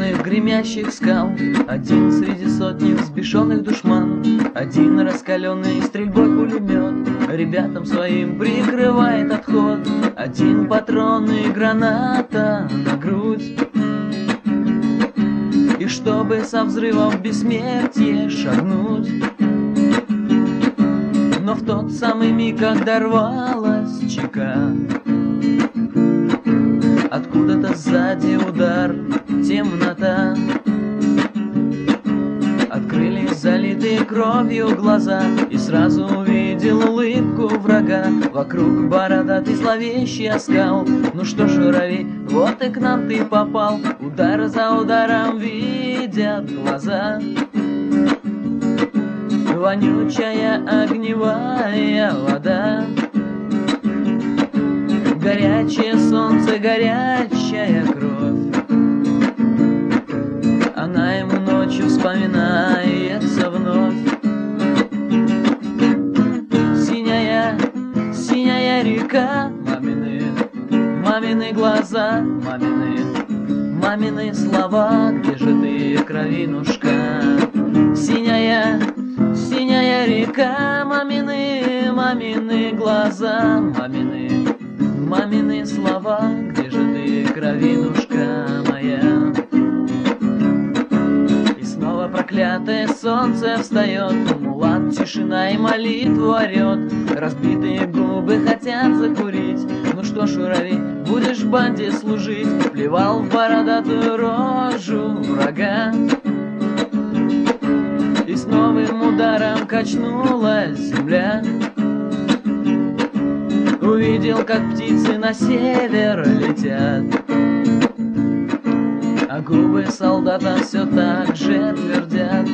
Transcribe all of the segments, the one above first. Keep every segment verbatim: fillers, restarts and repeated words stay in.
черных гремящих скал, один среди сотни взбешенных душман, один раскаленный стрельбой пулемет ребятам своим прикрывает отход, один патрон и граната на грудь. И чтобы со взрывом в бессмертие шагнуть, но в тот самый миг, когда рвалась чека, откуда-то сзади удар, темнота. Открылись залитые кровью глаза, и сразу увидел улыбку врага. Вокруг бородатый зловещий оскал. Ну что ж, журавей, вот и к нам ты попал. Удар за ударом видят глаза. Вонючая огневая вода, горячее солнце, горячая кровь. Она ему ночью вспоминается вновь. Синяя, синяя река, мамины, мамины глаза, мамины, мамины слова, где же ты, кровинушка? Синяя, синяя река, мамины, мамины глаза, мамины, мамины слова, где же ты, кровинушка моя? И снова проклятое солнце встает, мулат тишина и молитву орет, разбитые губы хотят закурить. Ну что ж, журавей, будешь в банде служить, плевал в бородатую рожу врага. И с новым ударом качнулась земля. Увидел, как птицы на север летят, а губы солдата все так же твердят.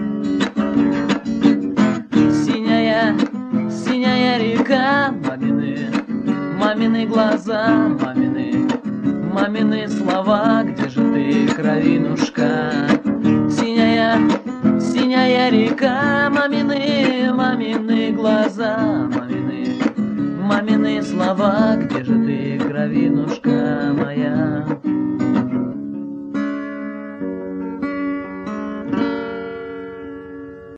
Синяя, синяя река, мамины, мамины глаза, мамины, мамины слова, где же ты, кровинушка? Синяя, синяя река, мамины, мамины глаза, мамины, мамины слова, где же ты, кровинушка моя?